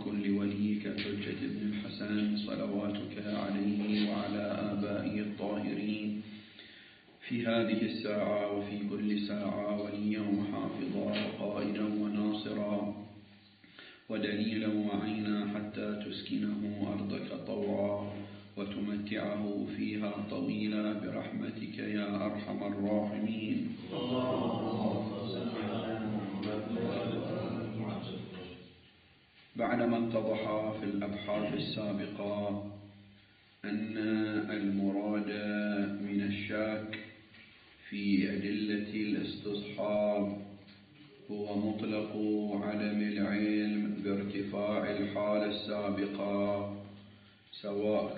وكل وليك الحجة بن الحسن صلواتك عليه وعلى آبائه الطاهرين في هذه الساعة وفي كل ساعة وليا وحافظا وقائدا وناصرا ودليلا وعينا حتى تسكنه أرضك طوعا وتمتعه فيها طويلا برحمتك يا أرحم الراحمين. بعدما اتضح في الأبحاث السابقة أن المراد من الشك في أدلة الاستصحاب هو مطلق عدم العلم بارتفاع الحالة السابقة، سواء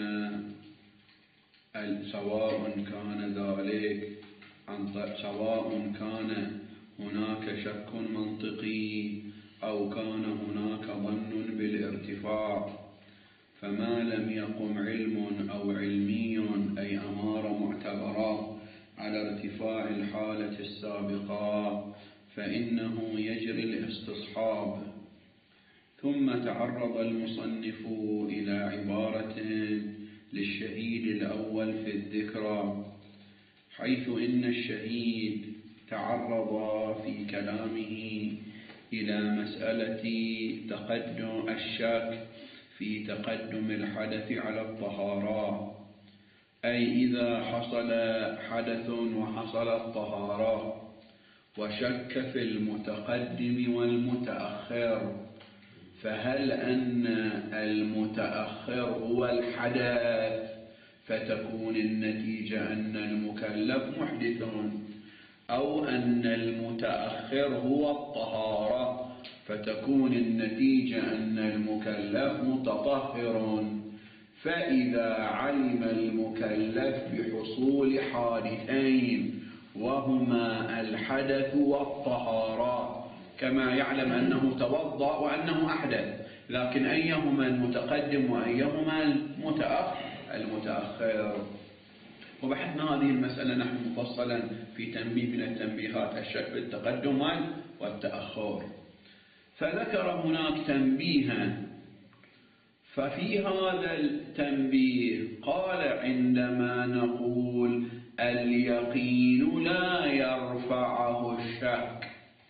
كان هناك شك منطقي أو كان هناك ظن بالارتفاع، فما لم يقم علم أو علمي أي أمارة معتبرة على ارتفاع الحالة السابقة فإنه يجري الاستصحاب. ثم تعرض المصنف إلى عبارة للشهيد الأول في الذكرى، حيث إن الشهيد تعرض في كلامه إلى مسألة تقدم الشك في تقدم الحدث على الطهارة، أي إذا حصل حدث وحصلت طهارة وشك في المتقدم والمتأخر، فهل أن المتأخر هو الحدث فتكون النتيجة أن المكلف محدث، أو أن المتأخر هو الطهارة فتكون النتيجة أن المكلف متطهر؟ فإذا علم المكلف بحصول حادثين وهما الحدث والطهارة، كما يعلم أنه توضأ وأنه أحدث، لكن أيهما المتقدم وأيهما المتأخر؟ وبحثنا هذه المسألة نحن مفصلا في تنبيه من التنبيهات الشك في التقدم والتأخر، فذكر هناك تنبيها، ففي هذا التنبيه قال: عندما نقول اليقين لا يرفعه الشك،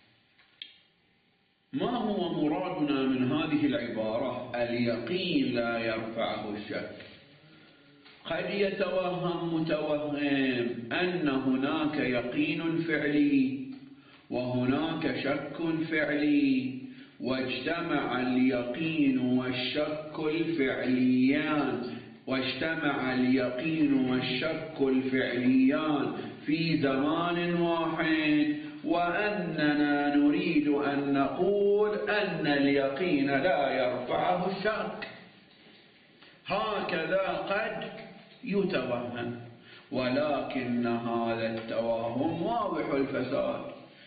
ما هو مرادنا من هذه العبارة اليقين لا يرفعه الشك؟ قد يتوهم متوهم أن هناك يقين فعلي وهناك شك فعلي، واجتمع اليقين والشك الفعليان في زمان واحد، وأننا نريد أن نقول أن اليقين لا يرفعه الشك. هكذا قد يتوهم، ولكن هذا التوهم واضح الفساد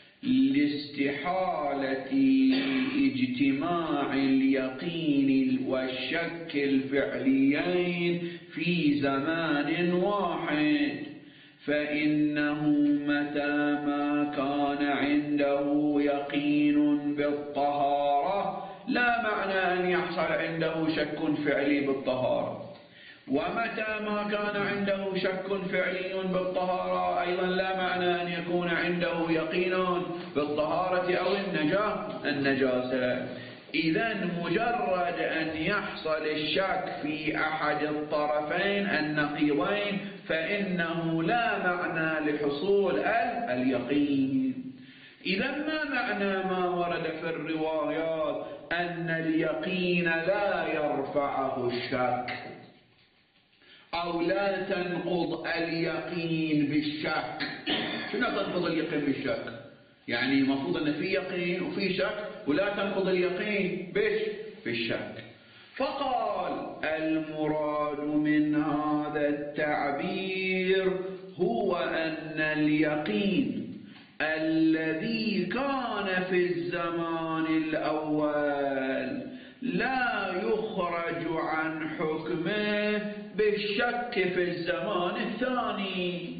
لاستحالة اجتماع اليقين والشك الفعليين في زمان واحد، فإنه متى ما كان عنده يقين بالطهارة لا معنى أن يحصل عنده شك فعلي بالطهارة، ومتى ما كان عنده شك فعلي بالطهارة أيضا لا معنى أن يكون عنده يقين بالطهارة أو النجاسة. إذن مجرد أن يحصل الشك في أحد الطرفين النقيضين فإنه لا معنى لحصول اليقين. إذن ما معنى ما ورد في الروايات أن اليقين لا يرفعه الشك، أو لا تنقض اليقين بالشك؟ شنو تنقض اليقين بالشك؟ يعني المفروض أن في يقين وفي شك ولا تنقض اليقين بالشك. فقال: المراد من هذا التعبير هو أن اليقين الذي كان في الزمان الأول لا يخرج عن حكمه بالشك في الزمان الثاني،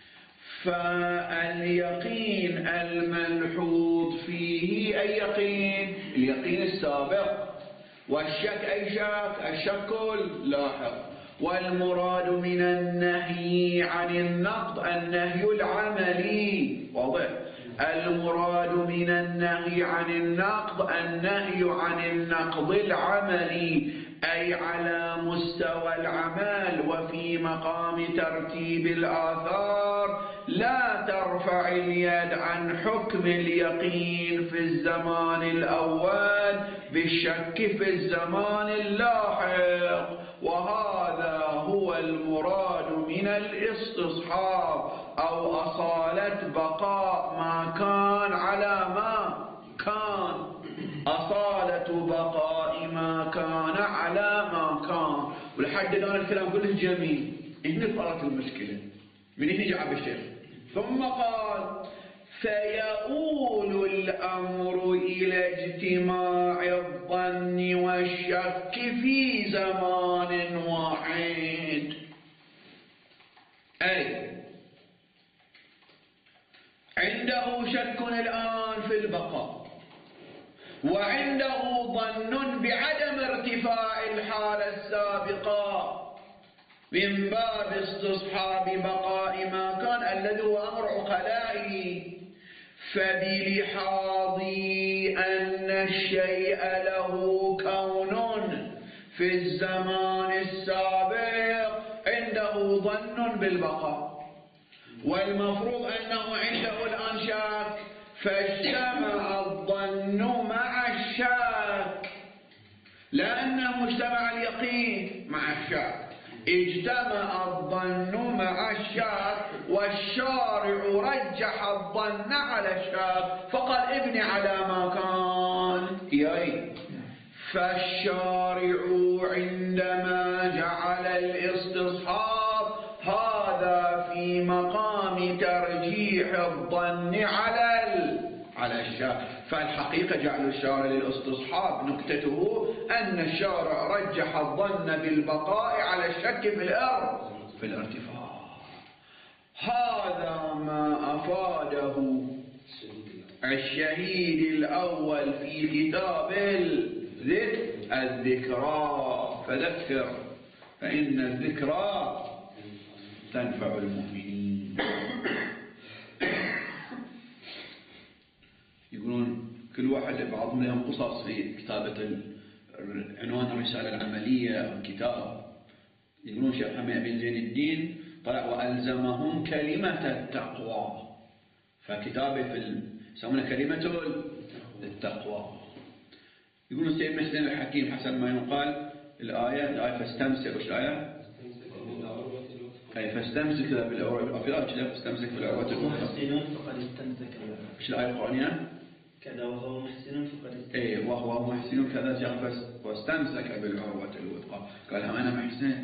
فاليقين الملحوظ فيه أي يقين؟ اليقين السابق. والشك أي شك؟ الشك اللاحق. والمراد من النهي عن النقض النهي العملي، واضح؟ المراد من النهي عن النقض النهي عن النقض العملي، أي على مستوى العمل وفي مقام ترتيب الآثار. لا ترفع اليد عن حكم اليقين في الزمان الأول بالشك في الزمان اللاحق، وهذا هو المراد من الاستصحاب أو أصالة بقاء ما كان على ما كان، أصالة بقاء ما كان على ما كان. ولحد الآن الكلام كله جميل. هنا صارت المشكلة، من هنا جاء الشيخ ثم قال: فيؤول الأمر إلى اجتماع الظن والشك في زمان واحد. أي عنده شك الآن في البقاء، وعنده ظن بعدم ارتفاع الحالة السابقة من باب استصحاب بقاء ما كان الذي هو أمر عقلائي. فبلحاظ أن الشيء له كون في الزمان السابق عنده ظن بالبقاء، والمفروض أنه عنده الآن شك، فاجتمع الظن مع الشك، لأنه اجتمع اليقين مع الشك، اجتمع الظن مع الشك، والشارع رجح الظن على الشك فقال ابني على ما كان. فالشارع عندما جعل الاستصحاب هذا في مقام ترجيح الظن على الشك. فالحقيقة جعل الشارع للاستصحاب نكتته أن الشارع رجح الظن بالبقاء على الشك في الارتفاع. هذا ما أفاده الشهيد الأول في كتاب الذكرى. فذكر فإن الذكرى تنفع المؤمنين. يقولون كل واحد بعضهم لهم قصص في كتابة عنوان الرسالة العملية أو الكتاب. يقولون شيخ محمد بن زين الدين طلع وألزمهم كلمة التقوى، فكتابه يسمونه كلمة التقوى. يقولون سيدنا مسلم الحكيم حسب ما يقال الآية فاستمسك، وش الآية؟ أي فاستمسك بالعروة، في الآية فاستمسك بالعروة محسن فقد استمسك. وش الآية القرآنية؟ كذا وهو محسن فقد استمسك. إيه وهو محسن كذا واستمسك بالعروة الوثقى. قال أنا ما حسنت.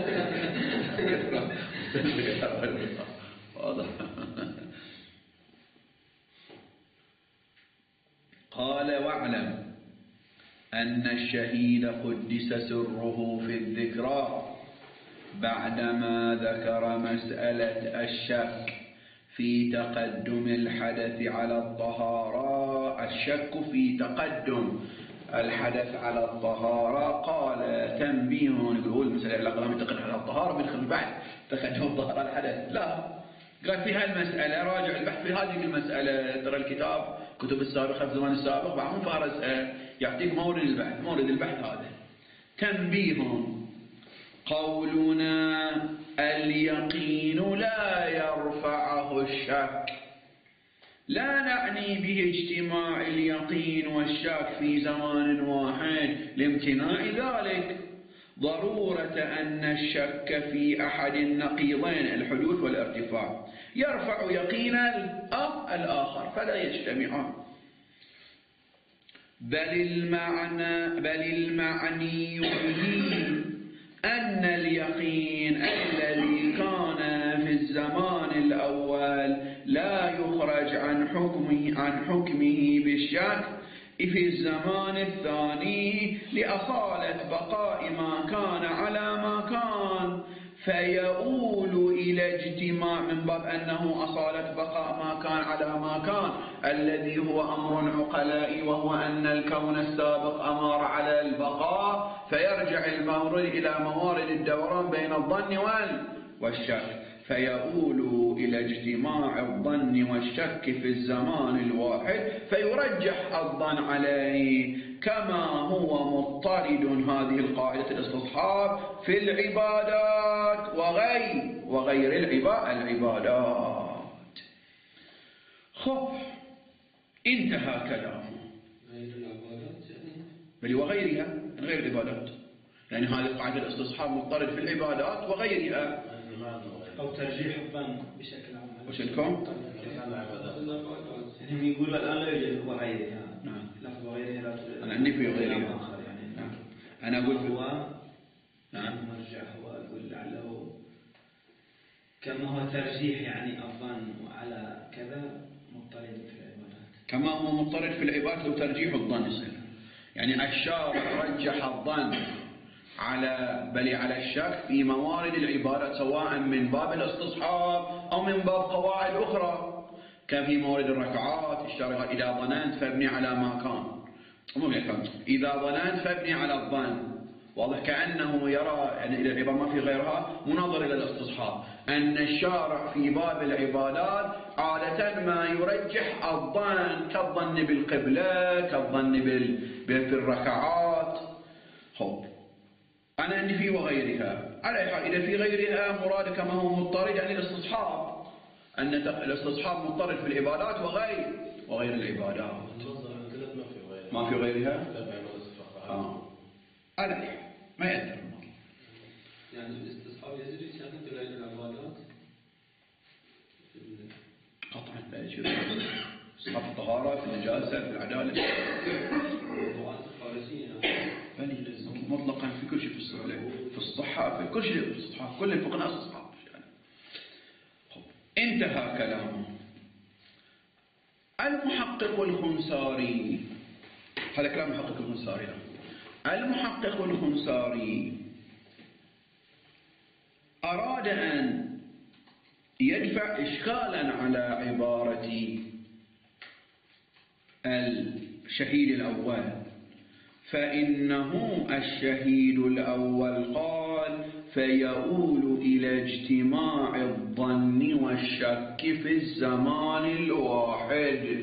واضح. قال واعلم أن الشهيد قدس سره في الذكرى بعدما ذكر مسألة الشك في تقدم الحدث على الطهارة، الشك في تقدم الحدث على الطهارة. قال تنبيه، يقول المسألة علاقة لهم يتقدم على الطهارة من خلال بعد تقدم الطهارة الحدث، لا، قال في هالمسألة راجع البحث في هذه المسألة. ترى الكتاب كتب السابقة في الزمان السابق بعضهم فارس يعطيك مورد البحث هذا. تنبيه، قولنا اليقين لا يرفعه الشك لا نعني به اجتماع اليقين والشك في زمان واحد لامتناع ذلك، ضرورة أن الشك في أحد النقيضين الحدوث والارتفاع يرفع يقين الآخر فلا يجتمعان، بل المعني به أن اليقين الذي كان في الزمان الأول لا يخرج عن حكمه بالشك في الزمان الثاني لأصالة بقاء ما كان على ما كان، فيؤول إلى اجتماع من باب أنه أصالة بقاء ما كان على ما كان الذي هو أمر عقلائي، وهو أن الكون السابق أمر على البقاء، فيرجع المورد إلى موارد الدوران بين الظن والشك، فيؤول إلى اجتماع الظن والشك في الزمان الواحد، فيرجح الظن عليه كما هو مضطرد هذه القاعدة الاستصحاب في العبادات وغير العبادات. خب انتهى كلامه. غير العبادات بل وغيرها من غير العبادات، يعني هذه القاعدة الاستصحاب مضطرد في العبادات وغيرها، أو ترجيح الظن بشكل عام. وش الكون؟ يعني يقولوا الآن لا يوجد وغيرها. نعم. لفظ وغيرها لا توجد. أنا عندي في غيرها. يعني نعم. أنا أقول هو نعم. مرجع، هو أقول لعله كما هو ترجيح يعني الظن على كذا مضطرد في العبادات. كما هو مضطرد في العبادات وترجيح الظن يصير، يعني الشارع رجح الظن على الشك في موارد العبادات، سواء من باب الاستصحاب أو من باب قواعد أخرى، كان في موارد الركعات الشارع إذا ظننت فابني على ما كان، إذا ظننت فابني على الظن، واضح كأنه يرى يعني إذا العبادة ما في غيرها مناظر إلى الاستصحاب، أن الشارع في باب العبادات عادة ما يرجح الظن كالظن بالقبلة، كالظن بالركعات. خب أنا عندي في وغيرها، على حال إذا في غيرها مراد كما هو مضطرد يعني الاستصحاب، أن الاستصحاب مضطرد في العبادات وغير العبادات. ما في غيرها؟ على حال ما يأثر. يعني الاستصحاب يزيد يشاهد في غير العبادات قطعا لا يجوز. استصحاب الطهارة في النجاسة في العدالة مطلقا في كل شيء، في الصحة في كل شيء، في الصحة كل الفقهاء استصحاب يعني. انتهى كلامه. المحقق الخنساري، هذا كلام المحقق الخنساري. المحقق الخنساري أراد أن يدفع إشكالا على عبارة الشهيد الأول، فإنه الشهيد الأول قال فيؤول إلى اجتماع الظن والشك في الزمان الواحد،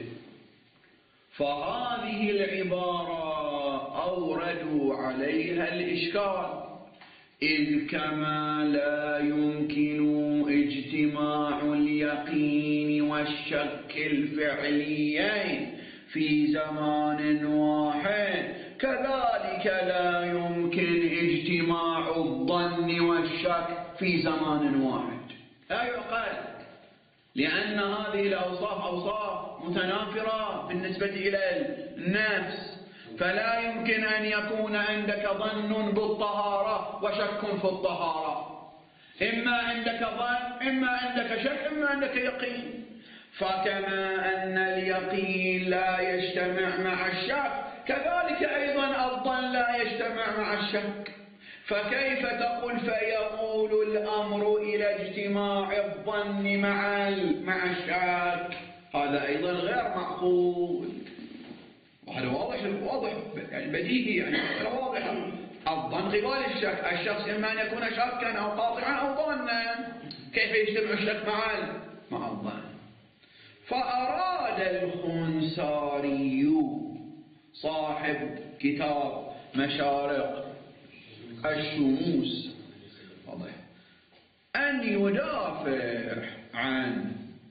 فهذه العبارة أوردوا عليها الإشكال، إذ كما لا يمكن اجتماع اليقين والشك الفعليين في زمان واحد، كذلك لا يمكن اجتماع الظن والشك في زمان واحد. لا يعقل، لأن هذه الأوصاف أوصاف متنافرة بالنسبة إلى النفس، فلا يمكن أن يكون عندك ظن بالطهارة وشك في الطهارة، إما عندك ظن إما عندك شك إما عندك يقين. فكما أن اليقين لا يجتمع مع الشك، كذلك أيضا الظن لا يجتمع مع الشك، فكيف تقول فيؤول الأمر إلى اجتماع الظن مع الشك؟ هذا أيضا غير معقول. وهذا واضح يعني بديهي، يعني واضح. الظن غبال الشك، الشخص إما أن يكون شاكا أو قاطعا أو ظنا، كيف يجتمع الشك مع الظن؟ فأراد الخنساري صاحب كتاب مشارق الشموس أن يدافع عن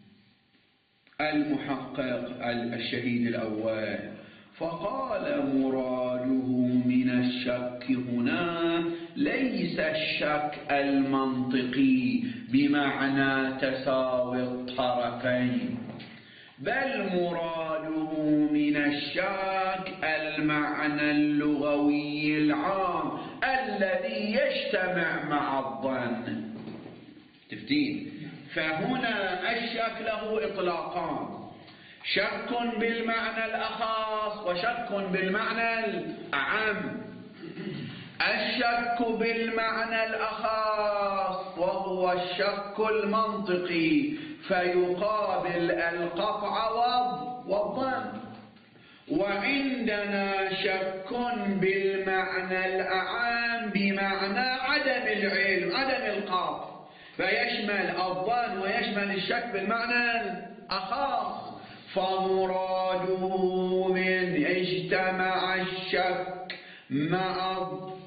المحقق الشهيد الأول، فقال مراده من الشك هنا ليس الشك المنطقي بمعنى تساوي الطرفين، بل مراده من الشك المعنى اللغوي العام الذي يجتمع مع الظن. تفتين؟ فهنا الشك له إطلاقان، شك بالمعنى الأخص وشك بالمعنى الأعم. الشك بالمعنى الأخص وهو الشك المنطقي، فيقابل القطع والظن. وعندنا شك بالمعنى الأعام بمعنى عدم العلم، عدم القطع، فيشمل الظن ويشمل الشك بالمعنى الأخص. فمراده من اجتمع الشك مع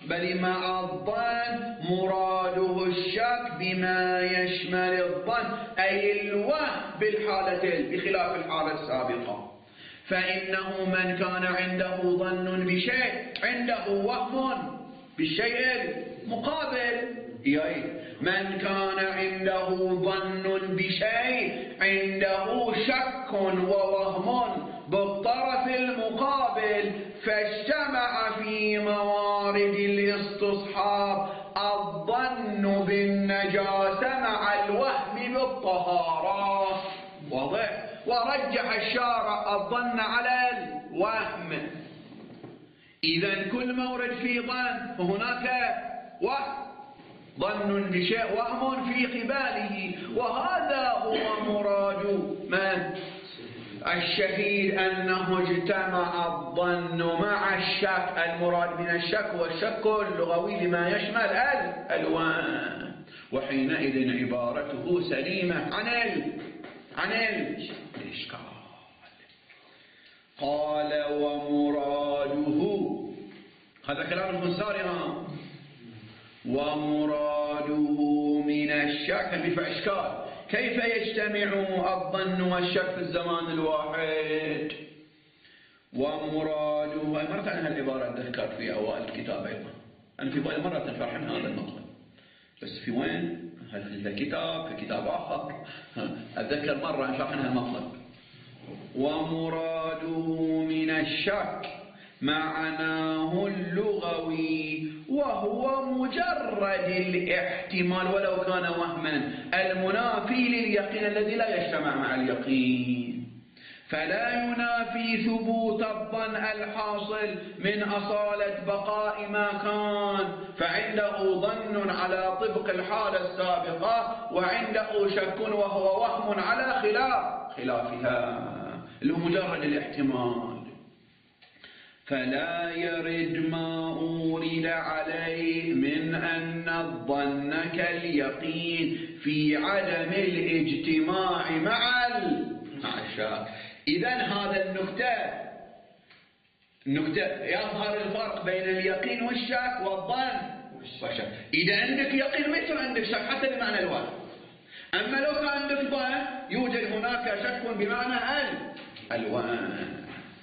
الظن، مراده الشك بما يشمل الظن أي الوهم بالحالتين بخلاف الحالة السابقة. فإنه من كان عنده ظن بشيء عنده وهم بالشيء المقابل، من كان عنده ظن بشيء عنده شك ووهم بالطرف المقابل، فاجتمع في موارد الاستصحاب الظن بالنجاسة مع الوهم بالطهارة. واضح؟ ورجح الشارع الظن على الوهم. إذن كل مورد فيه ظن فهناك وهم، ظن بشيء وهم في قباله، وهذا هو مراد من الشهيد، أنه اجتمع الظن مع الشك. المراد من الشك هو الشك اللغوي لما يشمل الوهم، وحينئذ عبارته سليمة عن الإشكال. قال ومراده، هذا كلام الخنساري، ومراده من الشك بفع إشكال، كيف يجتمع الظن والشك في الزمان الواحد؟ ومراده، مرت عنها العبارة ذكرت في أوائل الكتاب أيضا، أنا في بالي مرة شرح هذا المطلب، بس في وين؟ هل في الكتاب في كتاب آخر؟ أتذكر مرة شرح عنها المطلب. ومراده من الشك معناه اللغوي وهو مجرد الاحتمال ولو كان وهما، المنافي لليقين الذي لا يجتمع مع اليقين، فلا ينافي ثبوت الظن الحاصل من أصالة بقاء ما كان، فعنده ظن على طبق الحالة السابقة، وعنده شك وهو وهم على خلافها اللي هو مجرد الاحتمال. فلا يرد ما أورد عليه من أن الظن كاليقين في عدم الاجتماع مع الشك. إذن هذا النكتة يظهر الفرق بين اليقين والشك والظن والشك. إذا عندك يقين ما يصير عندك شك حتى بمعنى الوهم، أما لو كان عندك ظن يوجد هناك شك بمعنى الوهم.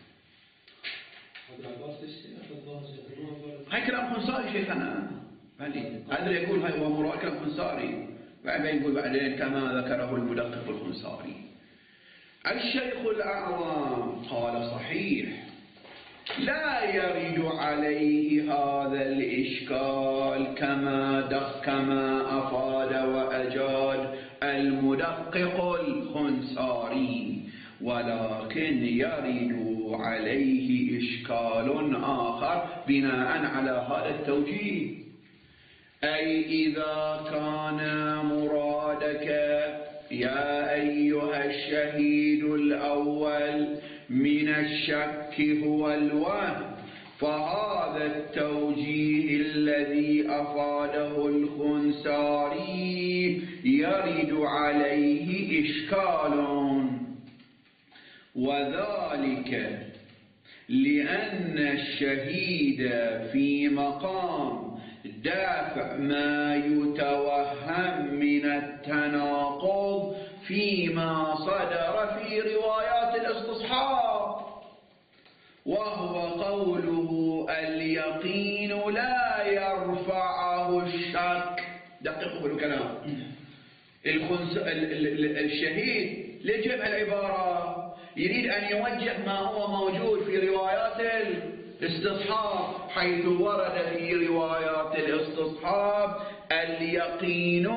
هاي كلام خنساري شيخنا، هذا يقول هاي هو مراد كلام خنساري، بعدين يقول بعدين كما ذكره المدقق الخنساري. الشيخ الأعظم قال صحيح لا يرد عليه هذا الإشكال كما أفاد وأجاد المدقق الخنساري، ولكن يرد عليه إشكال آخر بناء على هذا التوجيه. أي إذا كان مرادك يا أيها الشهيد الأول من الشك هو الوهم، فهذا التوجيه الذي أفاده الخنساري يرد عليه إشكال، وذلك لأن الشهيد في مقام دافع ما يتوهم من التناقض فيما صدر في روايات الاستصحاب، وهو قوله اليقين لا يرفعه الشك. دققوا بالكلام، الشهيد لجمع العبارة يريد أن يوجه ما هو موجود في روايات الاستصحاب، حيث ورد في روايات الاستصحاب اليقين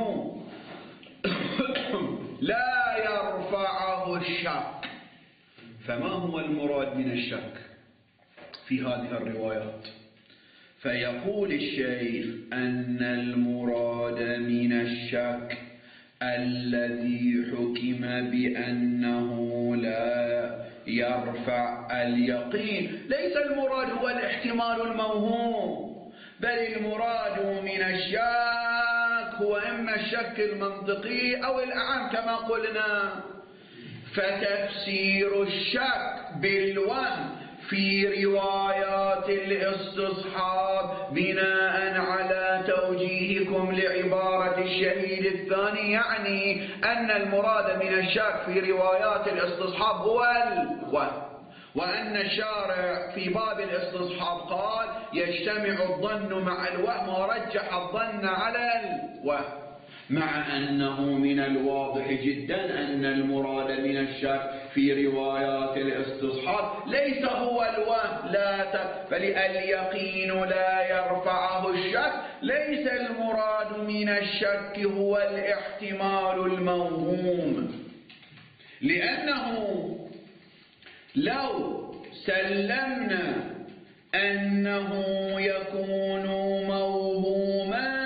لا يرفعه الشك. فما هو المراد من الشك في هذه الروايات؟ فيقول الشيخ أن المراد من الشك الذي حكم بأنه لا يرفع اليقين، ليس المراد هو الاحتمال الموهوم، بل المراد من الشك هو إما الشك المنطقي أو الأعم كما قلنا. فتفسير الشك بالوهم في روايات الاستصحاب بناء على توجيهكم لعبارة الشهيد الثاني يعني أن المراد من الشك في روايات الاستصحاب هو الوهم، وأن الشارع في باب الاستصحاب قال يجتمع الظن مع الوهم ورجح الظن على الوهم، مع أنه من الواضح جدا أن المراد من الشك في روايات الاستصحاب ليس هو الوهم، بل اليقين لا يرفعه الشك، ليس المراد من الشك هو الاحتمال الموهوم، لأنه لو سلمنا أنه يكون موهوما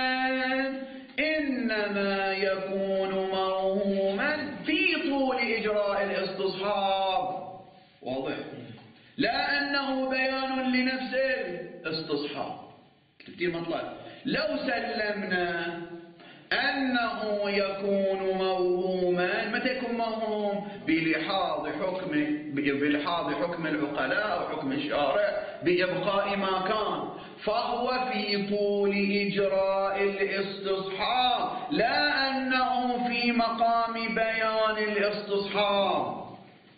إنما يكون موهوما في طول إجراء الاستصحاب، واضح؟ لا أنه بيان لنفس الاستصحاب. كثير مطلب لو سلمنا أنه يكون موهوما، متى يكون موهوم؟ بلحاظ حكم العقلاء وحكم الشارع بإبقاء ما كان، فهو في طول إجراء الاستصحاب لا أنه في مقام بيان الاستصحاب.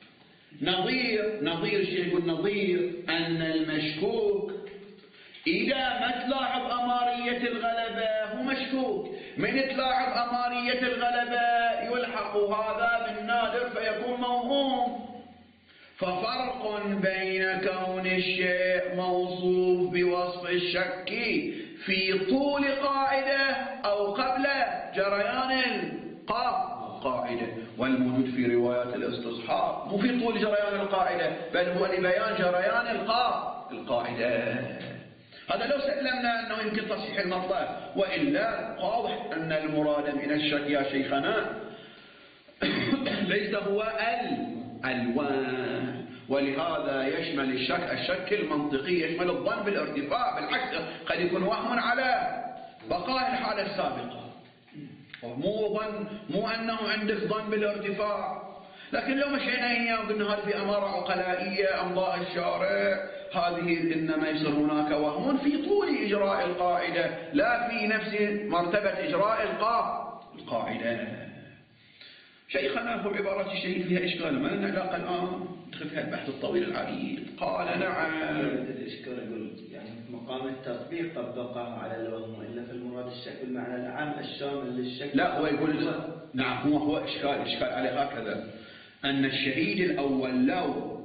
نظير شيء يقول نظير أن المشكوك إذا ما تلاحظ أمارية الغلبة هو مشكوك، من تلاحظ أمارية الغلبة يلحق هذا بالنادر فيكون موهوم. ففرق بين كون الشيء موصوف بوصف الشك في طول قاعدة أو قبل جريان القاعدة، والموجود في روايات الاستصحاب مو في طول جريان القاعدة بل هو لبيان جريان القاعدة. هذا لو سلمنا أنه يمكن تصحيح المطلب، وإلا واضح أن المراد من الشك يا شيخنا ليس هو الوهم، ولهذا يشمل الشك المنطقي، يشمل الظن بالارتفاع، بالعكس قد يكون وهم على بقاء الحالة السابقة، مو أنه عندك ظن بالارتفاع. لكن لو مشينا هي وقلنا هذه في أمارة عقلائية أمضاء الشارع، هذه إنما يصير هناك وهم في طول إجراء القاعدة لا في نفس مرتبة إجراء القاعدة. شيخنا في عبارة الشهيد فيها إشكال، ما لنا علاقة الآن ندخل فيها البحث الطويل العريض. قال نعم. الإشكال يقول يعني مقام التطبيق طبقه على الوهم، وإلا في المراد الشك بالمعنى العام الشامل للشك. لا هو يقول نعم هو إشكال عليه هكذا، أن الشهيد الأول لو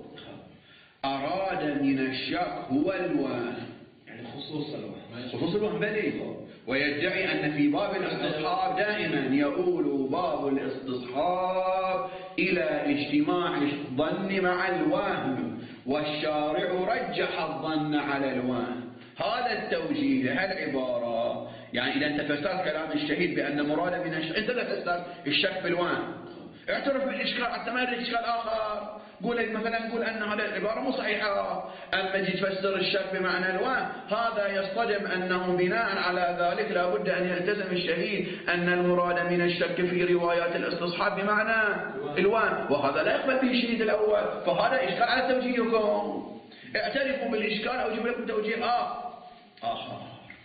أراد من الشك هو الوهم، يعني خصوص الوهم بلي، ويدعي أن في باب الاستصحاب دائما يؤول باب الاستصحاب إلى اجتماع الظن مع الوهم، والشارع رجح الظن على الوهم. هذا التوجيه هالعبارة يعني إذا أنت فسرت كلام الشهيد بأن مراد من الشك، أنت لا تفسر الشك بالوهم، اعترف بالإشكال حتى ما يريد إشكال آخر. قول مثلا قول أن هذه العبارة مو صحيحة، أما جي تفسر الشك بمعنى الوهم، هذا يصطدم أنه بناء على ذلك لابد أن يلتزم الشهيد أن المراد من الشك في روايات الاستصحاب بمعنى الوهم، وهذا لا يقبل به الشهيد الأول، فهذا إشكال على توجيهكم. اعترفوا بالإشكال أو جيبوا لكم توجيه آخر.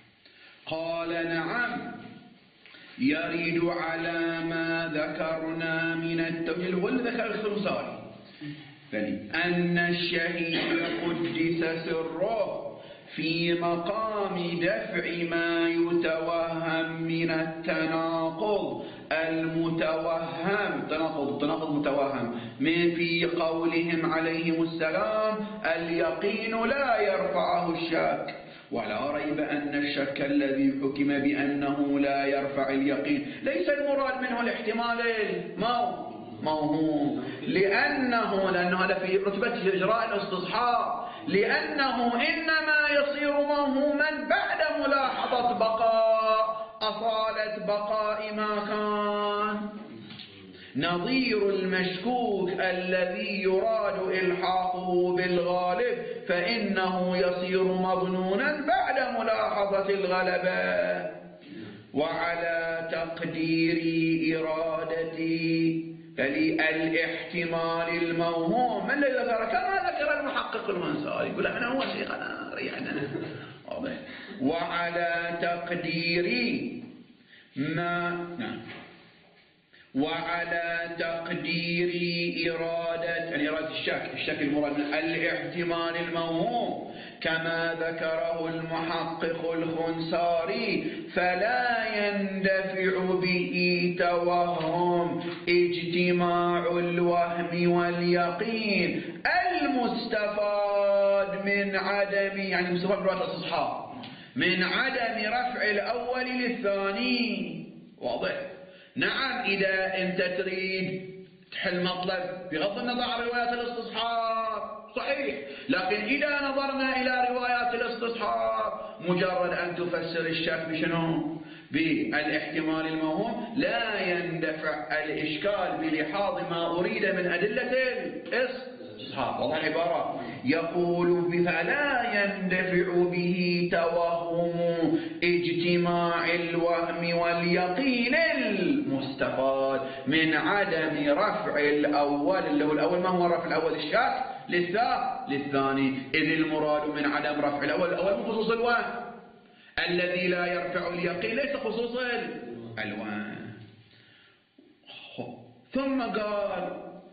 قال نعم يرد على ما ذكرنا من التوجيه والذي ذكر الخلصاني، أن الشهيد قدس سره في مقام دفع ما يتوهم من التناقض المتوهم، تناقض متوهم من في قولهم عليهم السلام اليقين لا يرفعه الشك، ولا ريب أن الشك الذي حكم بأنه لا يرفع اليقين ليس المراد منه الاحتمال موهوم، لأنه هذا في رتبة إجراء الاستصحاب، لأنه إنما يصير موهوما بعد ملاحظة أصالة بقاء ما كان. نظير المشكوك الذي يراد إلحاقه بالغالب فإنه يصير مظنونا بعد ملاحظة الغلبة. وعلى تقدير إرادتي الاحتمال الموهوم من الذي ذكر كما ذكر المحقق المنصاري، يقول أنا هو شيخنا ريحنا. وعلى تقدير إرادة يعني إرادة الشك المراد الاحتمال الموهوم كما ذكره المحقق الخنساري فلا يندفع به توهم اجتماع الوهم واليقين المستفاد من عدم يعني مستفاد برواية الاستصحاب من عدم رفع الأول للثاني. واضح؟ نعم، إذا أنت تريد تحل مطلب بغض النظر عن روايات الاستصحاب صحيح، لكن إذا نظرنا إلى روايات الاستصحاب مجرد أن تفسر الشك بشنو؟ بالاحتمال الموهوم لا يندفع الإشكال بلحاظ ما أريد من أدلة الاستصحاب. والله عبارة يقول فلا يندفع به توهم اجتماع الوهم واليقين المستفاد من عدم رفع الأول اللي هو الأول ما هو رفع الأول الشك للثاني، إذ المراد من عدم رفع الأول من خصوص الوهم الذي لا يرفع اليقين ليس خصوص الوهم. ثم قال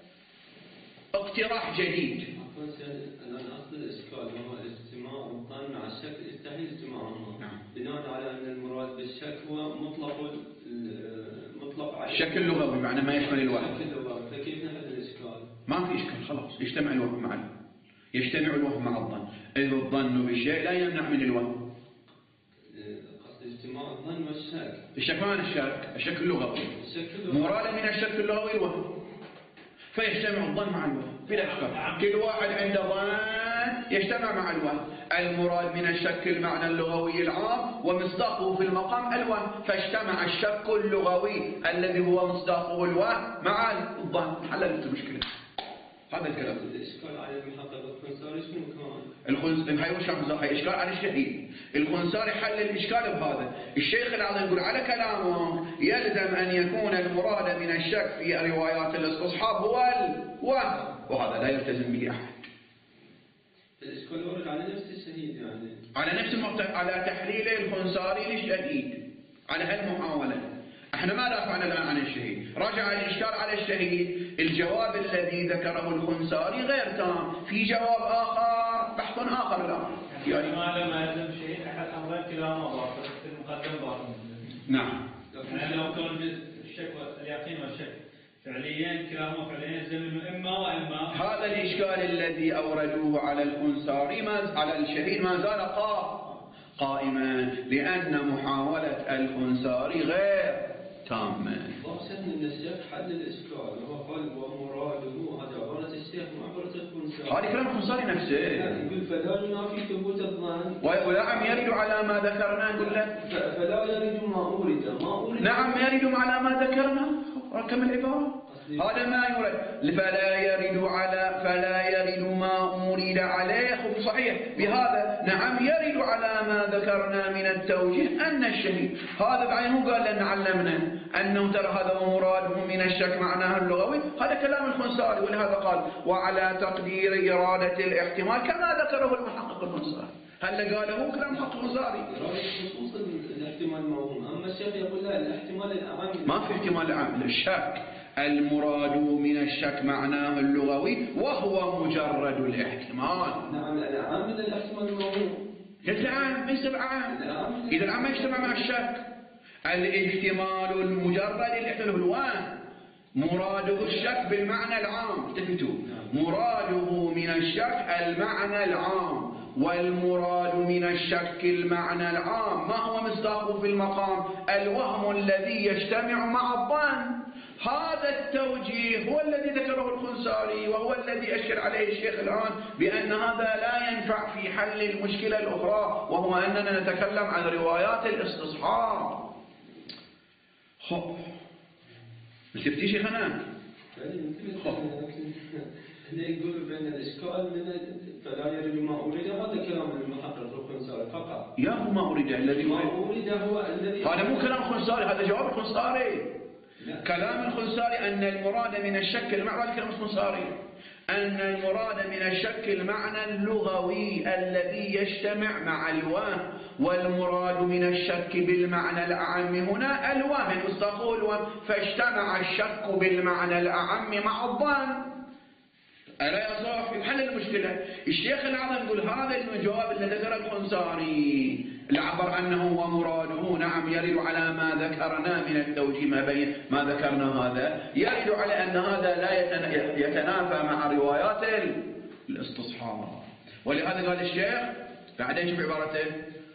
اقتراح جديد. أصل الإشكال هو اجتماع الظن مع الشك يستحيل اجتماعهما بناء على أن المراد بالشك هو مطلق الشك اللغوي بمعنى ما يشمل الوهم. فكيف نحل الإشكال؟ ما في إشكال، خلاص يجتمع الوهم مع الظن، إذ الظن بالشيء لا يمنع من الوهم. قصد اجتماع الظن والشك. الشك ما الشك اللغوي. مراد من الشك اللغوي الوهم، فيجتمع الظن مع الوهم بلا إشكال. كل واحد عنده ظن يجتمع مع الوهم. المراد من الشك المعنى اللغوي العام ومصداقه في المقام الوهم، فاجتمع الشك اللغوي الذي هو مصداقه الوهم مع الظن، حللت المشكلة. هذا الكلام. الإشكال على المحقق الخنساري شنو كان؟ هاي إشكال على الشهيد. الخنساري حل الإشكال بهذا. الشيخ العظيم يقول على كلامه يلزم أن يكون المراد من الشك في روايات الاستصحاب هو الوهم، وهذا لا يلتزم به أحد. الإشكال ورد على نفس الشهيد يعني. على نفس على تحليل الخنساري للشهيد على هالمحاولة. احنا ما دافعنا الآن عن الشهيد، رجع الإشكال على الشهيد. الجواب الذي ذكره الخنساري غير تام، في جواب آخر بحث آخر الآن. يعني ما يلزم الشهيد أحد أمرين كلاهما باطل في المقدم باطل. نعم. يعني لو كان الشك واليقين والشك فعليا كلاهما فعليا يلزم إما وإما. هذا الإشكال الذي أوردوه على الخنساري على الشهيد ما زال قائما، لأن محاولة الخنساري غير تامة. وأحسن من الشيخ حل الإشكال وهو قال ومراده هذا عبارة الشيخ وعبارة الخنساري. هذا كلام الخنساري نفسه. يقول فلا ينافي ثبوت الظن. ونعم يرد على ما ذكرنا نقول له. فلا يرد ما أورد. نعم يرد على ما ذكرنا. كم العبارة؟ هذا ما يرد. فلا يرد ما أورد عليه. صحيح بهذا نعم يرد على ما ذكرنا من التوجيه أن الشهيد هذا بعينه قال لنا علمنا أنه ترى هذا مراده من الشك معناه اللغوي. هذا كلام الخنساري، ولهذا قال وعلى تقدير إرادة الاحتمال كما ذكره المحقق الخنساري. هل قاله كلام المحقق الخنساري؟ خصوصا الاحتمال الموهوم، أما الشيخ يقول لا الاحتمال الأعم. ما في احتمال أعم، الشك المراد من الشك معناه اللغوي وهو مجرد الاحتمال. نعم الأعم من الاحتمال الموهوم. العام ليس العام. إذا العام ما يجتمع مع الشك. الاحتمال المجرد الاحتمال الوهم مراده الشك بالمعنى العام. التفتوا مراده من الشك المعنى العام، والمراد من الشك المعنى العام. ما هو مصداقه في المقام؟ الوهم الذي يجتمع مع الظن. هذا التوجيه هو الذي ذكره الخنساري، وهو الذي أشر عليه الشيخ الآن بأن هذا لا ينفع في حل المشكلة الأخرى، وهو أننا نتكلم عن روايات الاستصحاب. خب شفتي شيخنا؟ يقول بأن الإشكال من فلا يرد ما أريد، هذا كلام المحقق الخنساري فقط. يا هو ما أريد الذي ما أريد هو الذي، هذا مو كلام الخنساري، هذا جواب الخنساري. كلام الخنساري أن المراد من الشك المعنى، كلام الخنساري أن المراد من الشك المعنى اللغوي الذي يجتمع مع الوهم، والمراد من الشك بالمعنى الأعم هنا الوهم، مصداقه الوهم، فاجتمع الشك بالمعنى الأعم مع الظن. ألا يا صاحبي حل المشكلة. الشيخ الأعظم يقول هذا الجواب الذي ذكره الخنساري لعبر عنه ومراده نعم يرد على ما ذكرنا من التوجيه ما ذكرنا، هذا يرد على أن هذا لا يتنافى مع روايات الاستصحاب. ولهذا قال الشيخ بعدين شوف عبارته: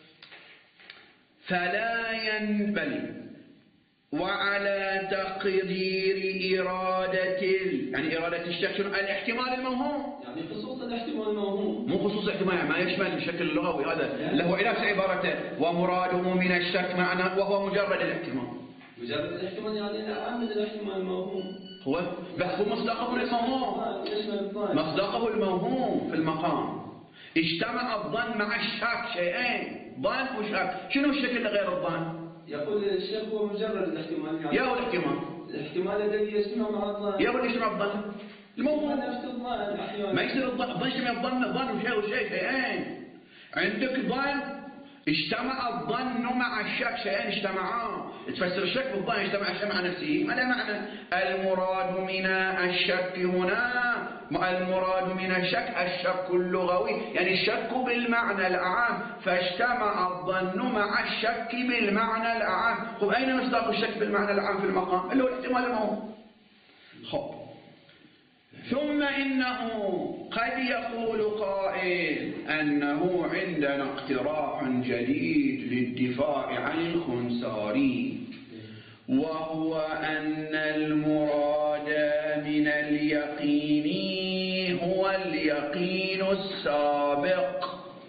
فلا ينبغي وعلى تقدير إرادة يعني إرادة الشك شنو؟ الاحتمال الموهوم، يعني خصوص الاحتمال الموهوم، مو خصوص احتمال ما يشمل بشكل لغوي، هذا له علاج عبارته ومراده من الشك معنى وهو مجرد الاحتمال. مجرد الاحتمال يعني الأعم من الاحتمال الموهوم، هو بس هو مصداقه الموهوم، مصداقه الموهوم في المقام. اجتمع الظن مع الشك، شيئين ظن وشك. شنو الشك اللي غير الظن؟ يقول الشيخ هو مجرد الاحتمال، يعني يا هو الاحتمال الذي يجتمع مع الظن. يا هو يجتمع الظن الموهوم، نفس الظن أحيانا ما يصير الظن يجتمع الظن وشيء شيئين. عندك ظن اجتمع الظن مع الشك، شيئين اجتمعا. تفسر الشك بالظن اجتمع الشك مع نفسه، ما له معنى. المراد من الشك هنا، المراد من الشك الشك اللغوي، يعني الشك بالمعنى الأعم، فاجتمع الظن مع الشك بالمعنى الأعم. طيب أين مصداق الشك بالمعنى الأعم في المقام؟ اللي هو الاحتمال الموهوم. خب ثم إنه قد يقول قائل أنه عندنا اقتراح جديد للدفاع عن الخنساري، وهو أن المراد من اليقين هو اليقين السابق.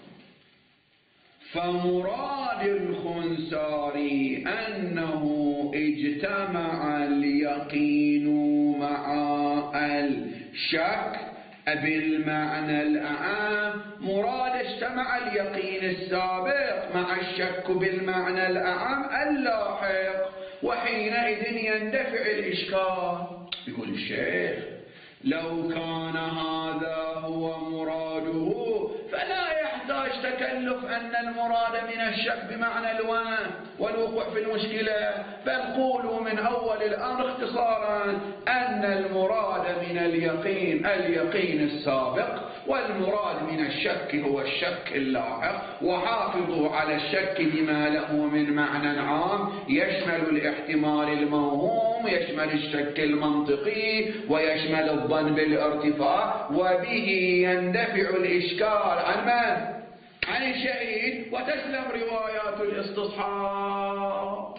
فمراد الخنساري أنه اجتمع اليقين مع الشك بالمعنى الأعم. مراد اجتمع اليقين السابق مع الشك بالمعنى الأعم اللاحق، وحينئذ يندفع الإشكال. يقول الشيخ لو كان هذا هو مراده فلا يحتاج تكلف أن المراد من الشك بمعنى الوهم والوقوع في المشكلة، بل قولوا من أول الأمر اختصارا أن المراد من اليقين السابق، والمراد من الشك هو الشك اللاحق. وحافظوا على الشك بما له من معنى عام يشمل الاحتمال الموهوم، يشمل الشك المنطقي، ويشمل الظن بالارتفاع، وبه يندفع الإشكال عن من؟ عن الشهيد، وتسلم روايات الاستصحاب.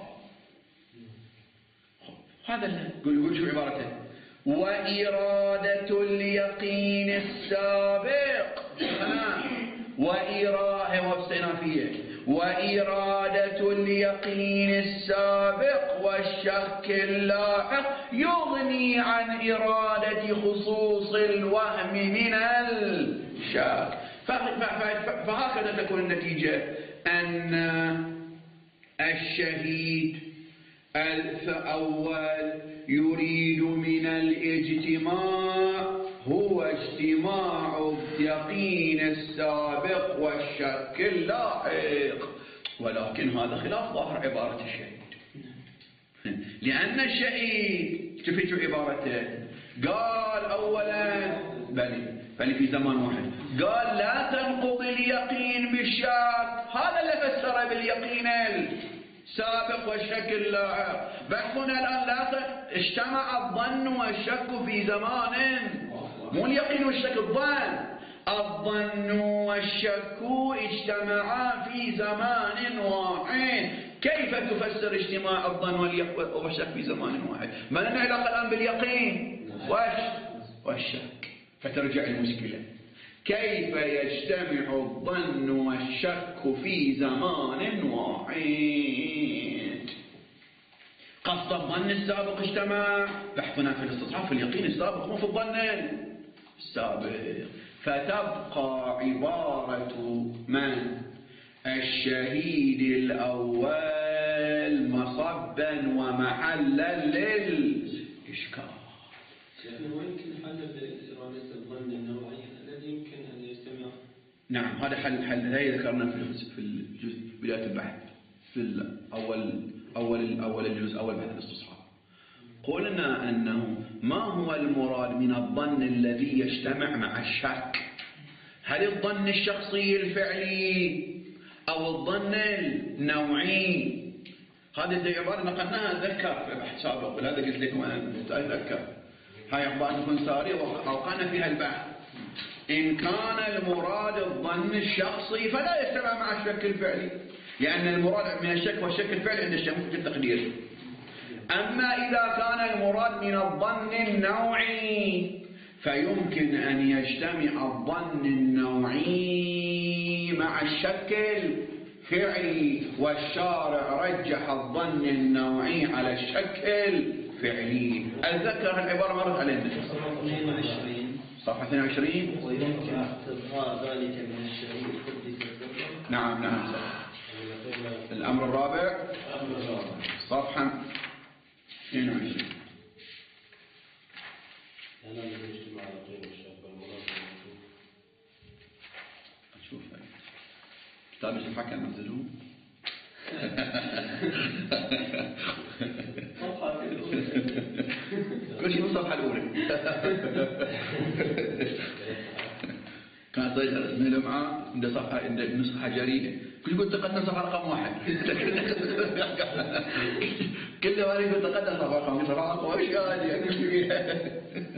هذا قل شو عبارته: وإرادة اليقين السابق، وإرادة اليقين السابق والشك اللاحق يغني عن إرادة خصوص الوهم من الشك. فهكذا تكون النتيجة أن الشهيد الأول يريد من الاجتماع هو اجتماع اليقين السابق والشك اللاحق، ولكن هذا خلاف ظاهر عبارة الشهيد. لأن الشهيد شوفوا عبارته قال أولا بل في زمان واحد قال لا تنقض اليقين بالشك، هذا اللي فسر باليقين السابق والشك اللاحق. بحثنا الآن لا اجتمع الظن والشك في زمان مو اليقين والشك، الظن والشك اجتمعا في زمان واحد. كيف تفسر اجتماع الظن والشك في زمان واحد؟ ما لنا علاقة الآن باليقين والشك. فترجع المشكلة، كيف يجتمع الظن والشك في زمان واحد؟ قصد الظن السابق اجتمع، بحثنا في الاستصحاب في اليقين السابق مو في الظن السابق. فتبقى عبارة من الشهيد الأول مصبا ومحلا للإشكال. وين يمكن حل إرادة الظن النوعي الذي يمكن أن يجتمع؟ نعم، هذا حل هي ذكرنا في الجزء بداية البحث في أول الجزء أول بحث الاستصحاب. قلنا أنه ما هو المراد من الظن الذي يجتمع مع الشك؟ هل الظن الشخصي الفعلي أو الظن النوعي؟ هذه عبارة نقلناها أتذكر في بحث سابق، ولهذا قلت لكم أنا أتذكر هاي عبارة تكون سارية وأوقعنا فيها البحث. إن كان المراد الظن الشخصي فلا يجتمع مع الشك الفعلي، لأن المراد من الشك والشك الفعلي عند الشك في التقدير. أما إذا كان المراد من الظن النوعي فيمكن أن يجتمع الظن النوعي مع الشك الفعلي، والشارع رجح الظن النوعي على الشك الفعلي. أتذكر العبارة مرت علينا صفحة 22. ويمكن استظهار ذلك من الشهيد قدس سره. نعم الأمر الرابع صفحة 22. أشوف كتاب الصفحة كان نزلوه. كل شيء من الصفحة الأولى. كان طيب اسمه لمعة عنده صفحة عنده نسخة جريدة، كل يقول تقدم صفحة رقم 1. كل ما يقول تقدم صفحة رقم صفحة وش هذه؟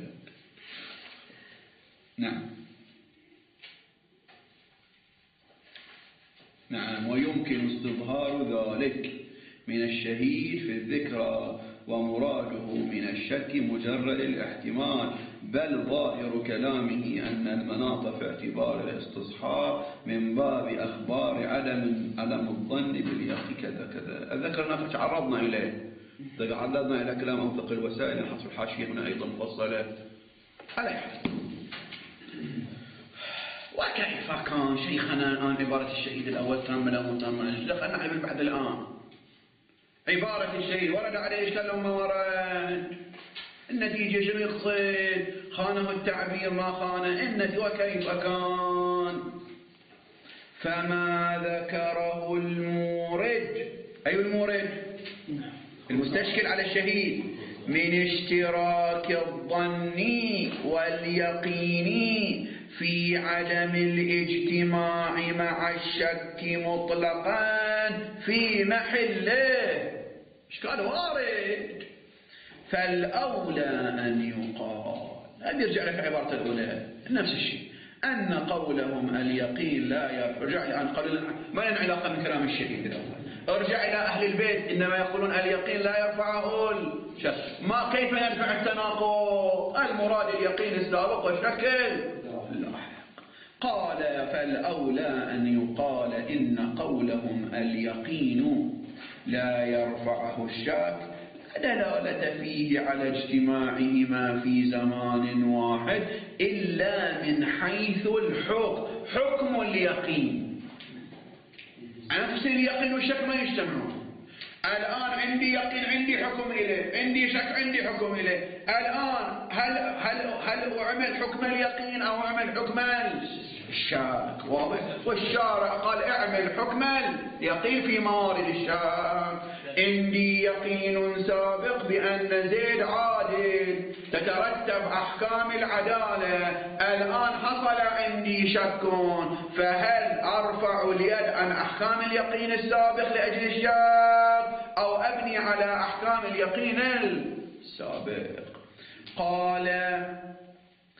نعم ويمكن استظهار ذلك من الشهيد في الذكرى، ومراده من الشك مجرد الاحتمال، بل ظاهر كلامه أن المناط في اعتبار الاستصحاب من باب أخبار عدم الظن باليقين كذا كذا. أذكرنا تعرضنا إليه، تعرضنا إلى كلام أوثق الوسائل، حصل الحاشية هنا أيضا مفصلة على حال. وكيف كان شيخنا الآن عبارة الشهيد الأول تامة أو متامة؟ دخلنا على البحث الآن. عبارة الشهيد ورد عليه اشتل ما ورد، النتيجة شنو يقصد؟ خانه التعبير ما خانه النتيجة، وكيف كان؟ فما ذكره المورد، أي المورد؟ المستشكل على الشهيد، من اشتراك الظن واليقين في عدم الاجتماع مع الشك مطلقا في محله، إشكال وارد. فالأولى أن يقال، هذا يرجع لك عبارة الأولى نفس الشيء، أن قولهم اليقين لا يرجع الآن قالوا ما لنا علاقة من كلام الشهيد الأول، ارجع إلى أهل البيت إنما يقولون اليقين لا يرفعه الشك. ما كيف ينفع التناقض؟ المراد اليقين السابق والشك اللاحق. قال فالأولى أن يقال إن قولهم اليقين لا يرفعه الشك دلالة فيه على اجتماعهما في زمان واحد، إلا من حيث الحكم، حكم اليقين. نفس اليقين والشك ما يجتمعون. الآن عندي يقين عندي حكم إليه، عندي شك عندي حكم إليه. الآن هل أعمل حكم اليقين أو أعمل حكم الشك؟ واضح. والشارع قال اعمل حكم اليقين في موارد الشك. عندي يقين سابق بأن زيد عادل، تترتب أحكام العدالة. الآن حصل عندي شك، فهل أرفع اليد عن أحكام اليقين السابق لأجل الشك أو أبني على أحكام اليقين السابق؟ قال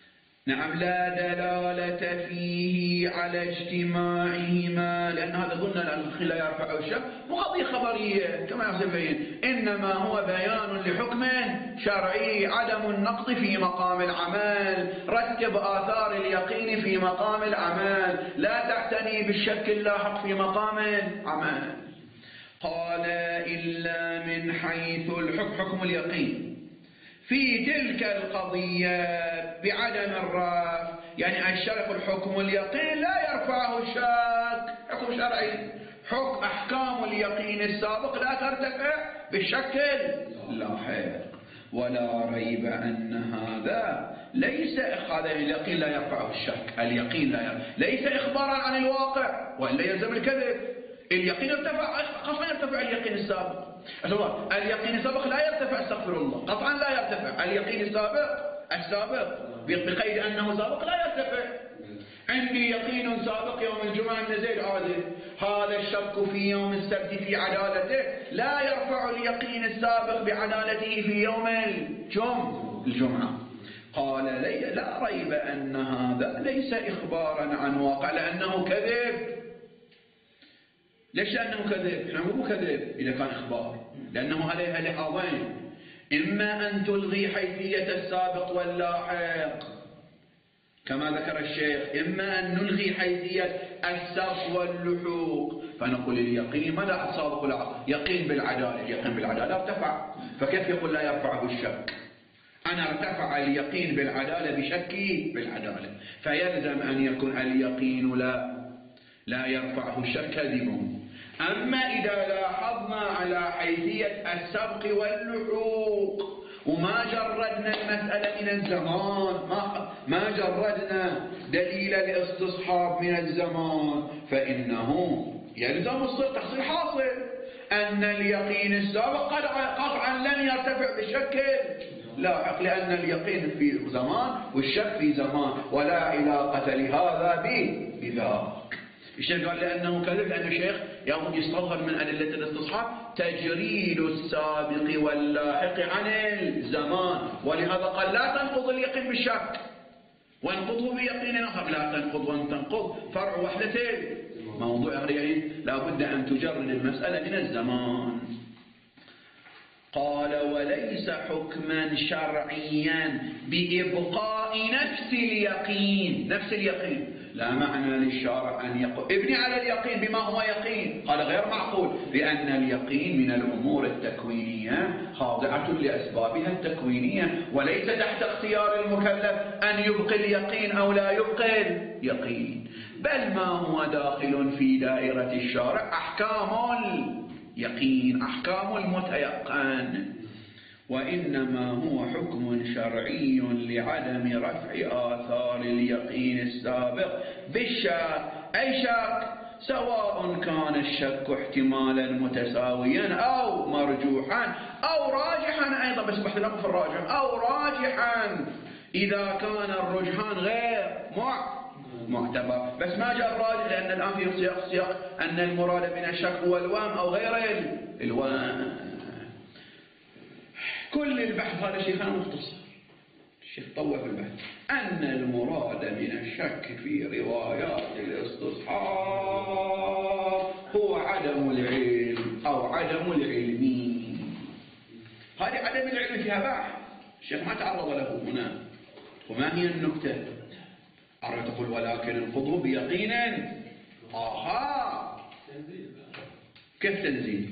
نعم لا دلالة فيه على اجتماعهما، لأن هذا قلنا الأخ لا يرفع الشك مو قضية خبرية كما يحسبين، إنما هو بيان لحكم شرعي، عدم النقض في مقام العمل، رتب آثار اليقين في مقام العمل، لا تعتني بالشك اللاحق في مقام العمل. قال إلا من حيث الحكم، حكم اليقين في تلك القضية بعدم الرفع، يعني الشرع الحكم اليقين لا يرفعه الشك، حكم شرعي، حكم أحكام اليقين السابق لا ترتفع بالشك اللاحق. ولا ريب أن هذا ليس هذا اليقين لا يرفعه الشك، اليقين لا يرفع. ليس إخبارا عن الواقع وإلا يلزم الكذب. اليقين ارتفع، قطعا يرتفع اليقين السابق. اليقين السابق لا يرتفع، استغفر الله، قطعا لا يرتفع اليقين السابق بقيد أنه سابق لا يرتفع. عندي يقين سابق يوم الجمعة أن زيد عادل، هذا الشك في يوم السبت في عدالته لا يرفع اليقين السابق بعدالته في يوم الجمعة. قال لا ريب أن هذا ليس إخبارا عن واقع، لأنه كذب. ليش لأنه كذب؟ احنا مو كذب إذا كان إخبار، لأنه عليها لحاظين: إما أن تلغي حيثية السابق واللاحق كما ذكر الشيخ، إما أن نلغي حيثية السبق واللحوق، فنقول اليقين ماذا السابق واللاحق؟ يقين بالعدالة، اليقين بالعدالة ارتفع، فكيف يقول لا يرفعه الشك؟ أنا ارتفع اليقين بالعدالة بشكي بالعدالة، فيلزم أن يكون اليقين لا يرفعه الشك، كذب. أما إذا لاحظنا على حيثية السبق واللحوق وما جردنا المسألة من الزمان، ما جردنا دليل الاستصحاب من الزمان، فإنه يلزم تحصيل حاصل أن اليقين السابق قطعا لم يرتفع بشكل لاحق، لأن اليقين في زمان والشك في زمان، ولا علاقة لهذا بذاك. الشيخ قال لأنه كذب، لأن الشيخ يأخذ يستظهر من أدلة الاستصحاب تجريد السابق واللاحق عن الزمان، ولهذا قال لا تنقض اليقين بالشك وانقضه بيقين آخر. لا تنقض وان تنقض فرع وحدتين، موضوع يعني لا بد أن تجرد المسألة من الزمان. قال وليس حكما شرعيا بإبقاء نفس اليقين، لا معنى للشارع أن يقول ابني على اليقين بما هو يقين، قال غير معقول، لأن اليقين من الأمور التكوينية خاضعة لأسبابها التكوينية، وليس تحت اختيار المكلف أن يبقي اليقين أو لا يبقي اليقين، بل ما هو داخل في دائرة الشارع أحكام اليقين، أحكام المتيقن، وإنما هو حكم شرعي لعدم رفع آثار اليقين السابق بالشك، أي شك، سواء كان الشك احتمالا متساويا أو مرجوحا أو راجحا أيضا، بس باختلاف في الراجح، أو راجحا إذا كان الرجحان غير معتبر. بس ما جاء الراجح لأن الآن في سياق أن المراد من الشك هو الوهم أو غير الوهم. كل البحث هذا شيخنا مختصر، الشيخ طوى في البحث أن المراد من الشك في روايات الاستصحاب هو عدم العلم أو عدم العلم. هذه عدم العلم فيها بحث، الشيخ ما تعرض له هنا. وما هي النكتة؟ عرفت تقول ولكن انقضوا بيقين. كيف تنزيل؟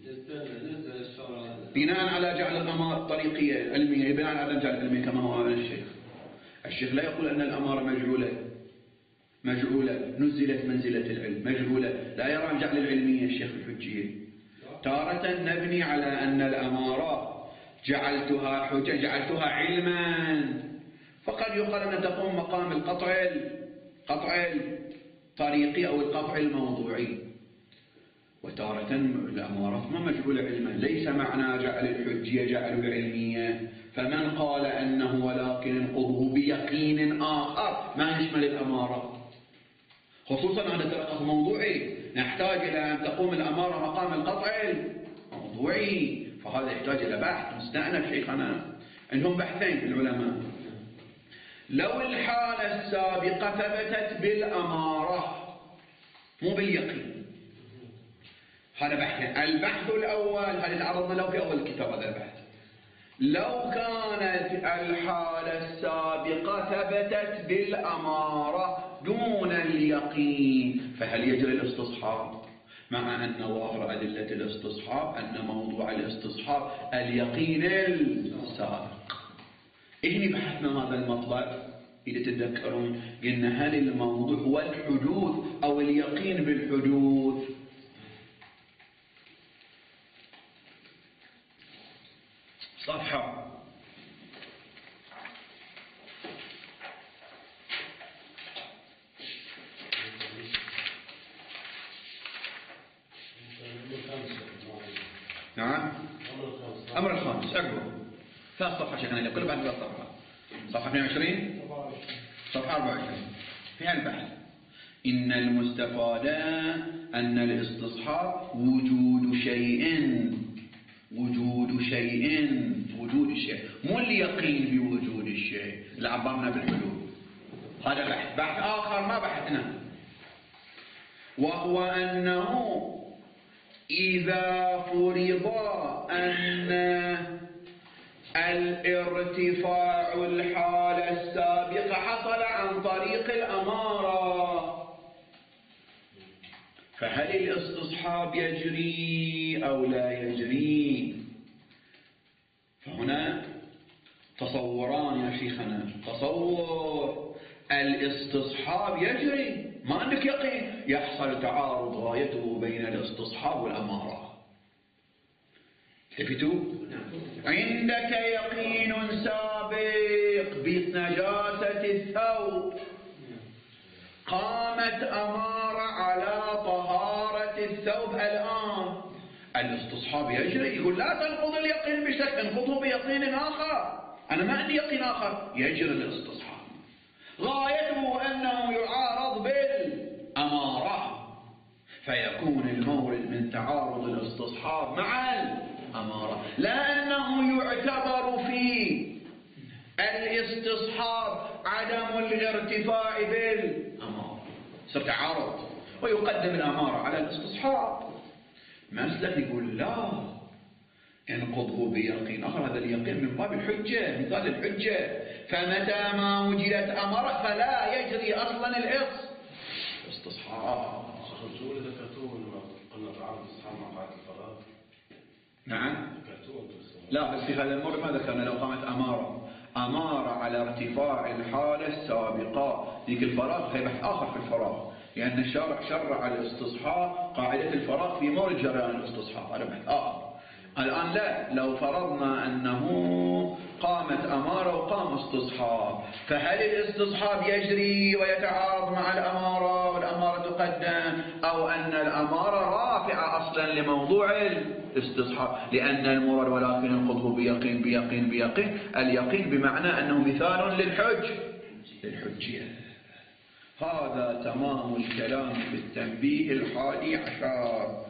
بناء على جعل الأمارة الطريقية العلمية، بناء على جعل العلمية كما هو الشيخ لا يقول أن الأمارة مجعولة نزلت منزلة العلم، مجعولة، لا يرى جعل العلمية الشيخ الحجية. تارة نبني على أن الأمارة جعلتها حجة، جعلتها علما، فقد يقال أن تقوم مقام القطع الطريقي أو القطع الموضوعي. وتارة الأمارات ما مجعول علما، ليس معنى جعل الحجية جعل العلمية. فمن قال أنه ولكن انقضه بيقين آخر ما يشمل الأمارة، خصوصا هذا تلقف موضوعي، نحتاج إلى أن تقوم الأمارة مقام القطع الموضوعي، فهذا يحتاج إلى بحث مستأنف. شيخنا عندهم بحثين العلماء، لو الحالة السابقة ثبتت بالأمارة مو باليقين. هذا بحث. البحث الأول هذا تعرضنا له في أول الكتاب. هذا البحث لو كانت الحالة السابقة ثبتت بالأمارة دون اليقين فهل يجري الاستصحاب؟ مع أن ظاهر أدلة الاستصحاب أن موضوع الاستصحاب اليقين السابق. إحنا بحثنا هذا المطلب إذا تتذكرون قلنا هل الموضوع هو الحدوث أو اليقين بالحدوث؟ صفحة نعم أمر الخامس أقوى 3 صفحة شيخنا كل بعد 3 صفحات. صفحة 22 صفحة 24 فيها البحث. إن المستفاد أن الاستصحاب وجود شيء وجود الشيء مو اليقين بوجود الشيء اللي عبرنا بالحدود. هذا بحث آخر ما بحثنا، وهو أنه إذا فرض أن الارتفاع الحالة السابقة حصل عن طريق الأمارة فهل الاستصحاب يجري أو لا يجري؟ فهنا تصوران يا شيخنا. تصور الاستصحاب يجري ما عندك يقين، يحصل تعارض غايته بين الاستصحاب والأمارة. التفتوا؟ عندك يقين سابق بنجاسة الثوب، قامت أمارة على طهارة الثوب الآن، الاستصحاب يجري. يقول لا تنقض اليقين بشك، انقضه بيقين آخر. أنا ما عندي يقين آخر، يجري الاستصحاب. غايته أنه يعارض بالأمارة فيكون المورد من تعارض الاستصحاب مع الأمارة، لأنه يعتبر في الاستصحاب عدم الارتفاع بالأمارة. صار تعارض ويقدم الأمارة على الاستصحاب. مسلك يقول لا انقضه بيقين آخر، هذا اليقين من باب الحجة، مثال الحجة. فمتى ما وجدت أمارة فلا يجري أصلا الاستصحاب. شو اللي ذكرتوه لما قلنا تعارض الاستصحاب مع قاعدة الفراغ؟ نعم ذكرتوه لا، بس في هذا المورد ما ذكرنا. لو قامت أمارة على ارتفاع الحالة السابقة، ذيك الفراغ هي بحث آخر في الفراغ، لأن الشارع شرع الاستصحاب قاعدة الفراغ في مورد جريان الاستصحاب، هذا بحث آخر. الآن لا، لو فرضنا أنه قامت أمارة وقام استصحاب فهل الاستصحاب يجري ويتعارض مع الأمارة والأمارة تقدم، أو أن الأمارة رافعة أصلا لموضوع الاستصحاب؟ لأن المراد ولكن انقضه بيقين بيقين بيقين، اليقين بمعنى أنه مثال للحجية. هذا تمام الكلام في التنبيه 11.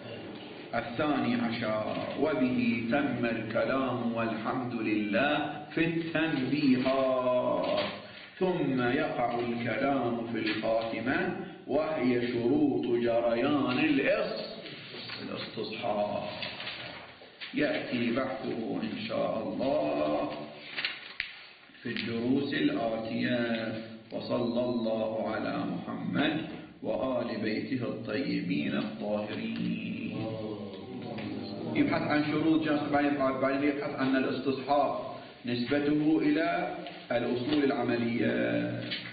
12 وبه تم الكلام والحمد لله في التنبيهات. ثم يقع الكلام في الخاتمة وهي شروط جريان الاستصحاب، يأتي بحثه إن شاء الله في الدروس الآتية. وصلى الله على محمد وآل بيته الطيبين الطاهرين. يبحث عن شروط جنس، بعدين يبحث عن الاستصحاب نسبته إلى الأصول العملية.